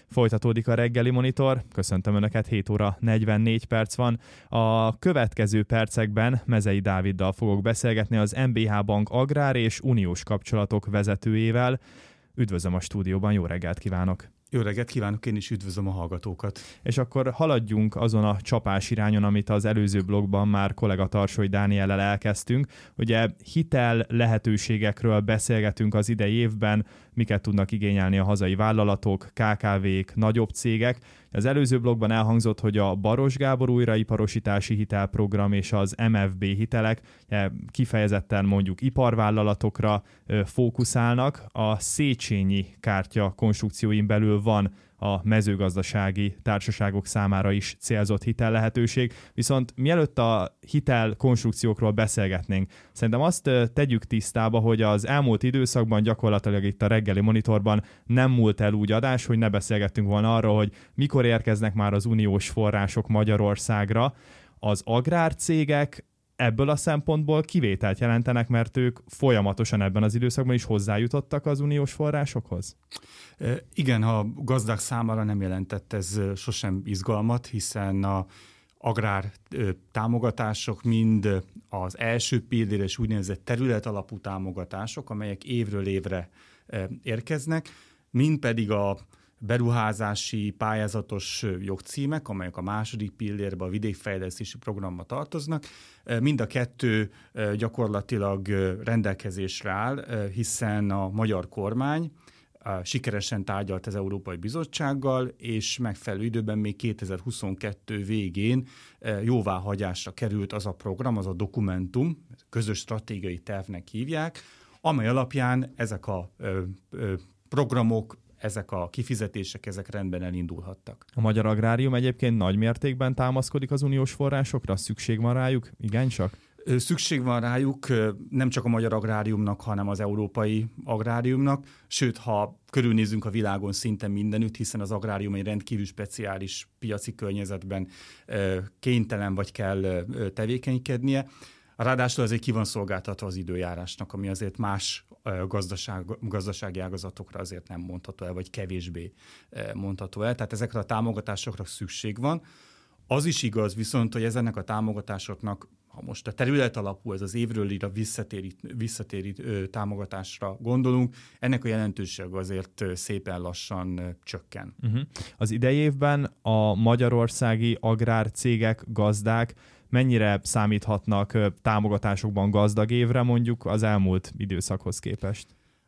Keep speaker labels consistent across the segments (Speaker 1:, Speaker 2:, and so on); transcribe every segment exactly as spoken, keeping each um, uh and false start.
Speaker 1: Folytatódik a reggeli monitor, köszöntöm Önöket, hét óra negyvennégy perc van. A következő percekben Mezei Dáviddal fogok beszélgetni, az em bé há Bank agrár és uniós kapcsolatok vezetőjével. Üdvözlöm a stúdióban, jó reggelt kívánok!
Speaker 2: Jó reggelt kívánok, én is üdvözlöm a hallgatókat.
Speaker 1: És akkor haladjunk azon a csapás irányon, amit az előző blogban már kollega Tarsói Dániellel elkezdtünk. Ugye hitel lehetőségekről beszélgetünk az idei évben, miket tudnak igényelni a hazai vállalatok, ká ká vék, nagyobb cégek. Az előző blogban elhangzott, hogy a Baross Gábor újraiparosítási hitelprogram és az em ef bé hitelek kifejezetten mondjuk iparvállalatokra fókuszálnak. A Széchenyi kártya konstrukcióin belül van a mezőgazdasági társaságok számára is célzott hitel lehetőség. Viszont mielőtt a hitel konstrukciókról beszélgetnénk, szerintem azt tegyük tisztába, hogy az elmúlt időszakban gyakorlatilag itt a reggeli monitorban nem múlt el úgy adás, hogy ne beszélgettünk volna arról, hogy mikor érkeznek már az uniós források Magyarországra. Az agrárcégek ebből a szempontból kivételt jelentenek, mert ők folyamatosan ebben az időszakban is hozzájutottak az uniós forrásokhoz?
Speaker 2: Igen, a gazdák számára nem jelentett ez sosem izgalmat, hiszen a agrár támogatások mind az első pilléres úgynevezett terület alapú támogatások, amelyek évről évre érkeznek, mind pedig a beruházási pályázatos jogcímek, amelyek a második pillérbe, a vidékfejlesztési programba tartoznak. Mind a kettő gyakorlatilag rendelkezésre áll, hiszen a magyar kormány sikeresen tárgyalt az Európai Bizottsággal, és megfelelő időben még kétezer-huszonkettő végén jóváhagyásra került az a program, az a dokumentum, közös stratégiai tervnek hívják, amely alapján ezek a programok, ezek a kifizetések, ezek rendben elindulhattak.
Speaker 1: A magyar agrárium egyébként nagy mértékben támaszkodik az uniós forrásokra? Szükség van rájuk? Igencsak?
Speaker 2: Szükség van rájuk nem csak a magyar agráriumnak, hanem az európai agráriumnak. Sőt, ha körülnézünk a világon szinte mindenütt, hiszen az agrárium egy rendkívül speciális piaci környezetben kénytelen vagy kell tevékenykednie. Ráadásul azért ki van szolgáltatva az időjárásnak, ami azért más gazdaság, gazdasági ágazatokra azért nem mondható el, vagy kevésbé mondható el. Tehát ezekre a támogatásokra szükség van. Az is igaz viszont, hogy ezeknek a támogatásoknak, ha most a terület alapú, ez az évről évre visszatérít, visszatérít támogatásra gondolunk, ennek a jelentőség azért szépen lassan csökken.
Speaker 1: Uh-huh. Az idei évben a magyarországi agrárcégek, gazdák mennyire számíthatnak támogatásokban gazdag évre mondjuk az elmúlt időszakhoz képest?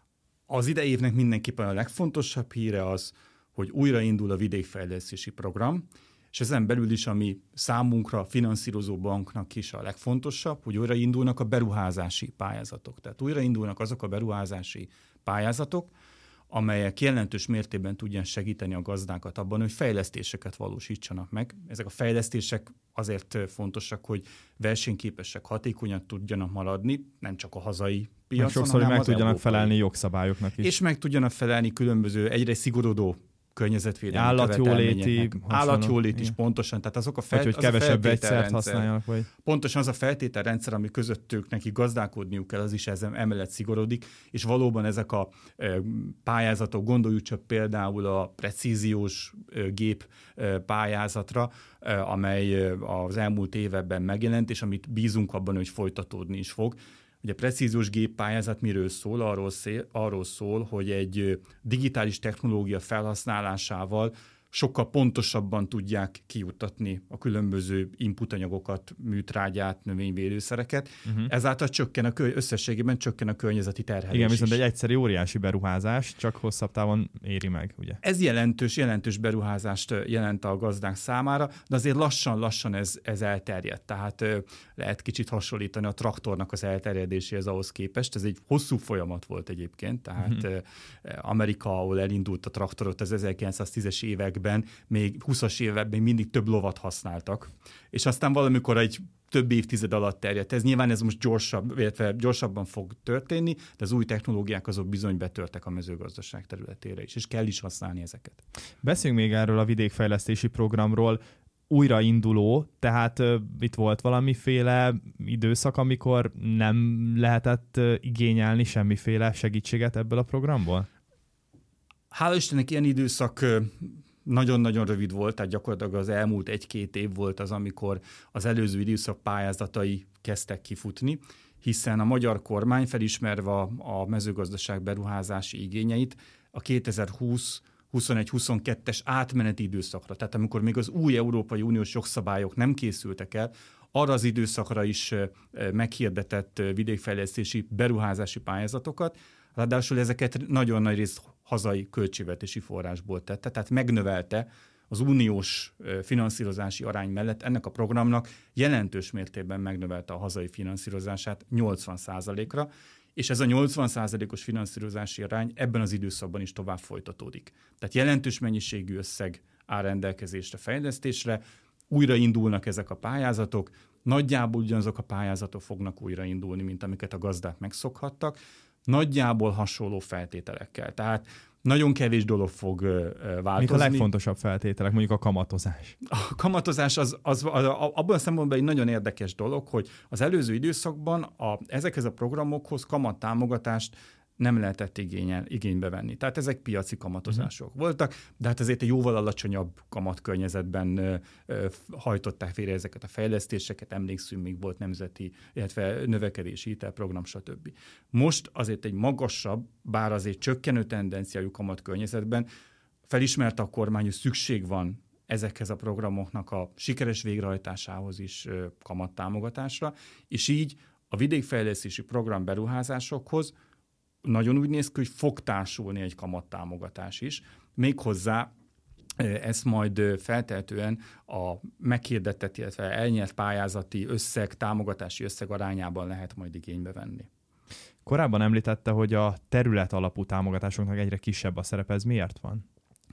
Speaker 2: Az idei évnek mindenképpen a legfontosabb híre az, hogy újraindul a vidékfejlesztési program, és ezen belül is, ami számunkra, finanszírozó banknak is a legfontosabb, hogy újraindulnak a beruházási pályázatok. Tehát újraindulnak azok a beruházási pályázatok, amelyek jelentős mértékben tudják segíteni a gazdákat abban, hogy fejlesztéseket valósítsanak meg. Ezek a fejlesztések azért fontosak, hogy versenyképesek, hatékonyan tudjanak maradni, nem csak a hazai piacon,
Speaker 1: sokszor,
Speaker 2: hanem
Speaker 1: meg
Speaker 2: az
Speaker 1: tudjanak
Speaker 2: európai.
Speaker 1: felelni jogszabályoknak is.
Speaker 2: És meg tudjanak felelni különböző egyre szigorodó környezetvédelmi
Speaker 1: állatjóléti,
Speaker 2: állatjólét is pontosan, tehát azok a, fel,
Speaker 1: vagy, hogy
Speaker 2: az
Speaker 1: kevesebb
Speaker 2: a
Speaker 1: vegyszert használjanak. Vagy...
Speaker 2: Pontosan az a feltételrendszer, ami közöttük neki gazdálkodniuk kell, az is ezen emellett szigorodik, és valóban ezek a e, pályázatok, gondoljuk csak például a precíziós e, gép e, pályázatra, e, amely az elmúlt években megjelent, és amit bízunk abban, hogy folytatódni is fog. Ugye a precíziós géppályázat miről szól? Arról, szél, arról szól, hogy egy digitális technológia felhasználásával sokkal pontosabban tudják kijuttatni a különböző inputanyagokat, műtrágyát, növényvédőszereket. Uh-huh. Ezáltal csökken a kö- összességében csökken a környezeti terhelés.
Speaker 1: Igen, viszont
Speaker 2: is.
Speaker 1: egy egyszerű óriási beruházás, csak hosszabb távon éri meg, ugye?
Speaker 2: Ez jelentős, jelentős beruházást jelent a gazdák számára, de azért lassan-lassan ez, ez elterjed. Tehát lehet kicsit hasonlítani a traktornak az elterjedéséhez ahhoz képest. Ez egy hosszú folyamat volt egyébként, tehát uh-huh. Amerika, ahol elindult a traktorot az ezerkilencszáztízes években, még húszas években még mindig több lovat használtak, és aztán valamikor egy több évtized alatt terjedt. Ez nyilván ez most gyorsabb, illetve gyorsabban fog történni, de az új technológiák azok bizony betörtek a mezőgazdaság területére is, és kell is használni ezeket.
Speaker 1: Beszéljünk még erről a vidékfejlesztési programról. Újrainduló, tehát uh, itt volt valamiféle időszak, amikor nem lehetett uh, igényelni semmiféle segítséget ebből a programból?
Speaker 2: Hála Istennek ilyen időszak nagyon-nagyon rövid volt, tehát gyakorlatilag az elmúlt egy-két év volt az, amikor az előző időszak pályázatai kezdtek kifutni, hiszen a magyar kormány felismerve a, a mezőgazdaság beruházási igényeit a kétezer-húsz huszonegy huszonkettes átmeneti időszakra, tehát amikor még az új Európai Uniós jogszabályok nem készültek el, arra az időszakra is meghirdetett vidékfejlesztési beruházási pályázatokat, ráadásul ezeket nagyon nagy részt hazai költségvetési forrásból tette, tehát megnövelte az uniós finanszírozási arány mellett ennek a programnak jelentős mértékben megnövelte a hazai finanszírozását nyolcvan százalékra, és ez a nyolcvan százalékos finanszírozási arány ebben az időszakban is tovább folytatódik. Tehát jelentős mennyiségű összeg áll rendelkezésre, fejlesztésre, újraindulnak ezek a pályázatok, nagyjából ugyanazok a pályázatok fognak újraindulni, mint amiket a gazdák megszokhattak, nagyjából hasonló feltételekkel. Tehát nagyon kevés dolog fog változni.
Speaker 1: Mik a legfontosabb feltételek, mondjuk a kamatozás?
Speaker 2: A kamatozás az, az, az abban a szempontból egy nagyon érdekes dolog, hogy az előző időszakban a, ezekhez a programokhoz kamattámogatást nem lehetett igényel, igénybe venni. Tehát ezek piaci kamatozások uh-huh. voltak, de hát azért egy jóval alacsonyabb kamatkörnyezetben ö, ö, hajtották félre ezeket a fejlesztéseket, emlékszünk, még volt nemzeti, illetve növekedési hitelprogram, stb. Most azért egy magasabb, bár azért csökkenő tendenciájú kamatkörnyezetben felismerte a kormány, hogy szükség van ezekhez a programoknak a sikeres végrehajtásához is ö, kamattámogatásra, és így a vidékfejlesztési program beruházásokhoz nagyon úgy néz ki, hogy fog társulni egy kamattámogatás is. Méghozzá ezt majd feltehetően a meghirdetett, illetve elnyert pályázati összeg, támogatási összeg arányában lehet majd igénybe venni.
Speaker 1: Korábban említette, hogy a terület alapú támogatásoknak egyre kisebb a szerepe. Ez miért van?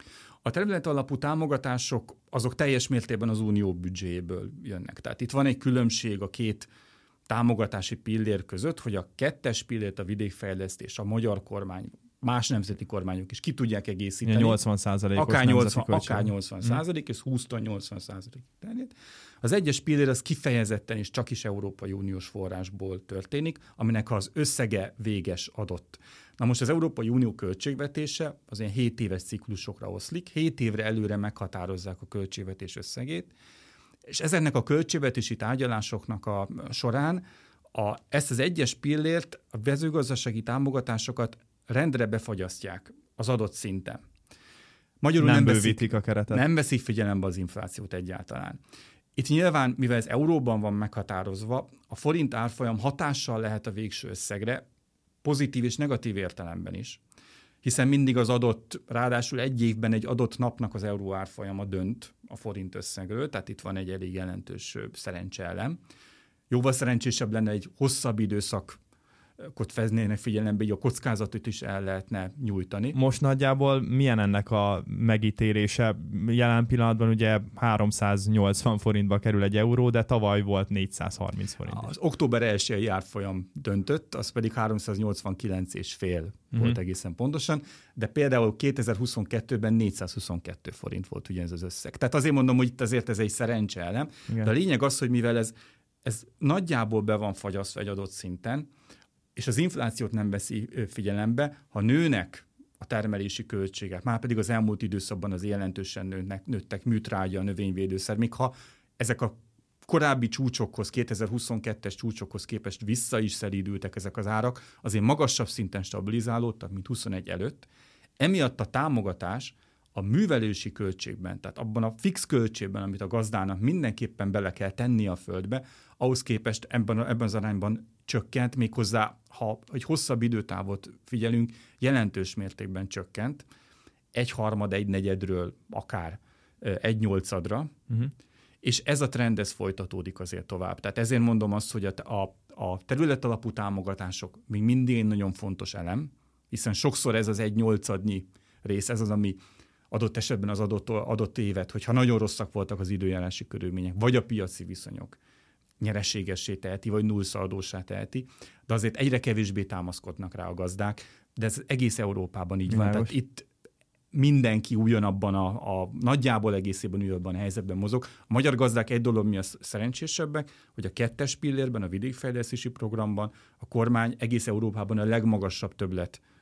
Speaker 2: A terület alapú támogatások azok teljes mértékben az unió büdzséjéből jönnek. Tehát itt van egy különbség a két támogatási pillér között, hogy a kettes pillért, a vidékfejlesztés, a magyar kormány, más nemzeti kormányok is ki tudják egészíteni.
Speaker 1: nyolcvan százalékos
Speaker 2: akár nyolcvan,
Speaker 1: költség.
Speaker 2: akár nyolcvan százalék, ez húsztól nyolcvan százalék terjed. Az egyes pillér az kifejezetten és csak is Európai Uniós forrásból történik, aminek az összege véges adott. Na most az Európai Unió költségvetése az ilyen hét éves ciklusokra oszlik, hét évre előre meghatározzák a költségvetés összegét, és ezeknek a költségvetési tárgyalásoknak a során a, ezt az egyes pillért, a mezőgazdasági támogatásokat rendre befagyasztják az adott szinten. Magyarul
Speaker 1: nem,
Speaker 2: nem
Speaker 1: bővítik
Speaker 2: veszik,
Speaker 1: a keretet.
Speaker 2: Nem veszik figyelembe az inflációt egyáltalán. Itt nyilván, mivel ez euróban van meghatározva, a forint árfolyam hatással lehet a végső összegre, pozitív és negatív értelemben is, hiszen mindig az adott, ráadásul egy évben egy adott napnak az euró árfolyama dönt a forint összegről, tehát itt van egy elég jelentős szerencseelem. Jóval szerencsésebb lenne egy hosszabb időszakot veznének figyelembe, így a kockázatot is el lehetne nyújtani.
Speaker 1: Most nagyjából milyen ennek a megítélése? Jelen pillanatban ugye háromszáznyolcvan forintba kerül egy euró, de tavaly volt négyszázharminc forint.
Speaker 2: Az október elsői árfolyam döntött, az pedig háromszáznyolcvankilenc egész öt uh-huh. volt egészen pontosan, de például kétezer-huszonkettőben négyszázhuszonkettő forint volt ugye ez az összeg. Tehát azért mondom, hogy itt azért ez egy szerencseelem, de a lényeg az, hogy mivel ez, ez nagyjából be van fagyasztva egy adott szinten, és az inflációt nem veszi figyelembe, ha nőnek a termelési költségek, már pedig az elmúlt időszakban az jelentősen nőnek, nőttek műtrágya, növényvédőszer, még ha ezek a korábbi csúcsokhoz, kétezer-huszonkettes csúcsokhoz képest vissza is szelídültek ezek az árak, azért magasabb szinten stabilizálódtak, mint huszonegy előtt. Emiatt a támogatás a művelési költségben, tehát abban a fix költségben, amit a gazdának mindenképpen bele kell tenni a földbe, ahhoz képest ebben, ebben az arányban csökkent, méghozzá, ha egy hosszabb időtávot figyelünk, jelentős mértékben csökkent, egy harmad, egy negyedről akár egy nyolcadra, uh-huh. és ez a trend, ez folytatódik azért tovább. Tehát ezért mondom azt, hogy a, a, a területalapú támogatások még mindig egy nagyon fontos elem, hiszen sokszor ez az egy nyolcadnyi rész, ez az, ami adott esetben az adott, adott évet, hogyha nagyon rosszak voltak az időjárási körülmények, vagy a piaci viszonyok, nyereségessé teheti, vagy nullszaldósá teheti, de azért egyre kevésbé támaszkodnak rá a gazdák, de ez egész Európában így van. Tehát itt mindenki ugyanabban a, a nagyjából egészében ugyanabban a helyzetben mozog. A magyar gazdák egy dolog mi a szerencsésebbek, hogy a kettes pillérben, a vidékfejlesztési programban a kormány egész Európában a legmagasabb többlet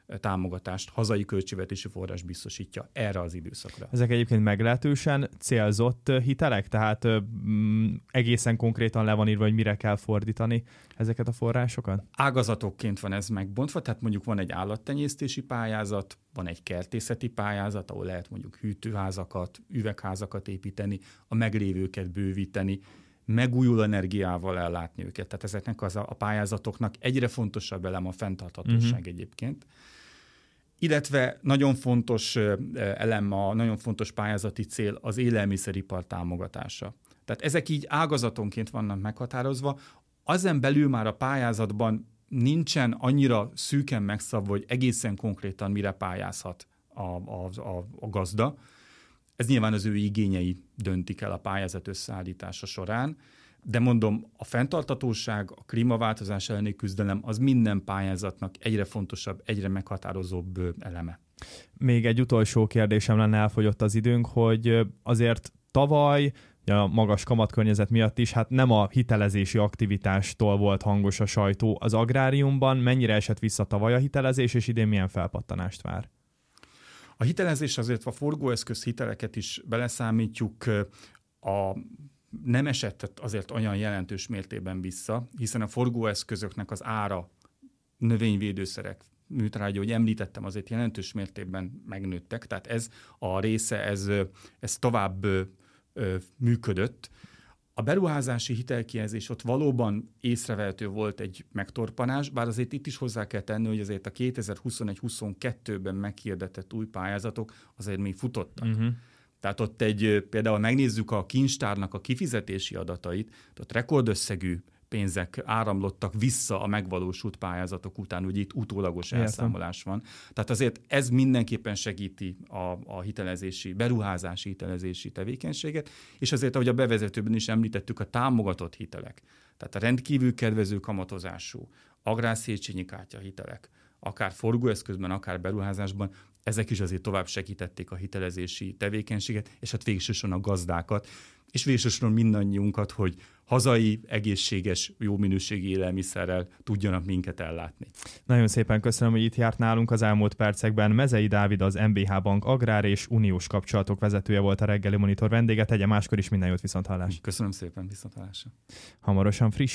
Speaker 2: támogatást, hazai költségvetési forrás biztosítja erre az időszakra.
Speaker 1: Ezek egyébként meglehetősen célzott hitelek, tehát mm, egészen konkrétan le van írva, hogy mire kell fordítani ezeket a forrásokat?
Speaker 2: Ágazatokként van ez megbontva, tehát mondjuk van egy állattenyésztési pályázat, van egy kertészeti pályázat, ahol lehet mondjuk hűtőházakat, üvegházakat építeni, a meglévőket bővíteni, megújuló energiával ellátni őket. Tehát ezeknek az a pályázatoknak egyre fontosabb elem a fenntarthatóság uh-huh. egyébként. Illetve nagyon fontos elem, a nagyon fontos pályázati cél az élelmiszeripar támogatása. Tehát ezek így ágazatonként vannak meghatározva, azen belül már a pályázatban nincsen annyira szűken megszabva, hogy egészen konkrétan mire pályázhat a, a, a, a gazda. Ez nyilván az ő igényei döntik el a pályázat összeállítása során, de mondom, a fenntarthatóság, a klímaváltozás elleni küzdelem az minden pályázatnak egyre fontosabb, egyre meghatározóbb eleme.
Speaker 1: Még egy utolsó kérdésem lenne, elfogyott az időnk, hogy azért tavaly a magas kamatkörnyezet miatt is, hát nem a hitelezési aktivitástól volt hangos a sajtó az agráriumban. Mennyire esett vissza tavaly a hitelezés, és idén milyen felpattanást vár?
Speaker 2: A hitelezés azért, a forgóeszköz hiteleket is beleszámítjuk, a nem esett azért olyan jelentős mértékben vissza, hiszen a forgóeszközöknek az ára, növényvédőszerek, műtrágya, hogy említettem, azért jelentős mértékben megnőttek, tehát ez a része, ez, ez tovább ö, működött. A beruházási hitelkihelyezés ott valóban észrevehető volt egy megtorpanás, bár azért itt is hozzá kell tenni, hogy azért a kétezer-huszonegy-huszonkettőben meghirdetett új pályázatok azért még futottak. Uh-huh. Tehát ott egy, például megnézzük a kincstárnak a kifizetési adatait, ott rekordösszegű pénzek áramlottak vissza a megvalósult pályázatok után, ugye itt utólagos elszámolás van. Tehát azért ez mindenképpen segíti a, a hitelezési, beruházási hitelezési tevékenységet, és azért, ahogy a bevezetőben is említettük, a támogatott hitelek, tehát a rendkívül kedvező kamatozású agrárszéchenyi kártya hitelek, akár forgóeszközben, akár beruházásban, ezek is azért tovább segítették a hitelezési tevékenységet, és hát végsősorban a gazdákat, és végsősorban mindannyiunkat, hogy hazai, egészséges, jó minőségi élelmiszerrel tudjanak minket ellátni.
Speaker 1: Nagyon szépen köszönöm, hogy itt járt nálunk az elmúlt percekben. Mezei Dávid, az em bé há Bank agrár és uniós kapcsolatok vezetője volt a reggeli monitor vendége. Tegye máskor is minden jót, viszonthallásra.
Speaker 2: Köszönöm szépen, viszonthallásra.
Speaker 1: Hamarosan friss